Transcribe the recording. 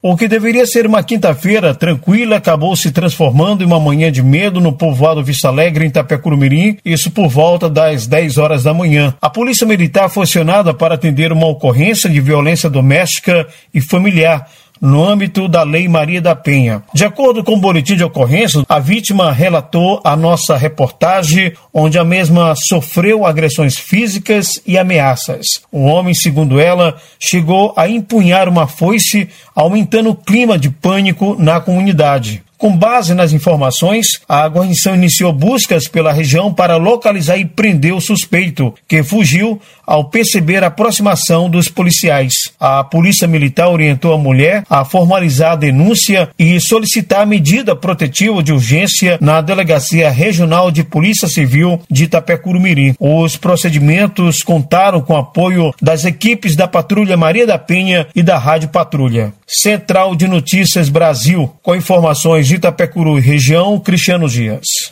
O que deveria ser uma quinta-feira tranquila acabou se transformando em uma manhã de medo no povoado Vista Alegre, em Itapecuru-Mirim, isso por volta das 10 horas da manhã. A polícia militar foi acionada para atender uma ocorrência de violência doméstica e familiar no âmbito da Lei Maria da Penha. De acordo com o boletim de ocorrência, a vítima relatou a nossa reportagem, onde a mesma sofreu agressões físicas e ameaças. O homem, segundo ela, chegou a empunhar uma foice, aumentando o clima de pânico na comunidade. Com base nas informações, a guarnição iniciou buscas pela região para localizar e prender o suspeito, que fugiu ao perceber a aproximação dos policiais. A polícia militar orientou a mulher a formalizar a denúncia e solicitar medida protetiva de urgência na Delegacia Regional de Polícia Civil de Itapecuru-Mirim. Os procedimentos contaram com apoio das equipes da Patrulha Maria da Penha e da Rádio Patrulha. Central de Notícias Brasil, com informações de Itapecuru e região, Cristiano Dias.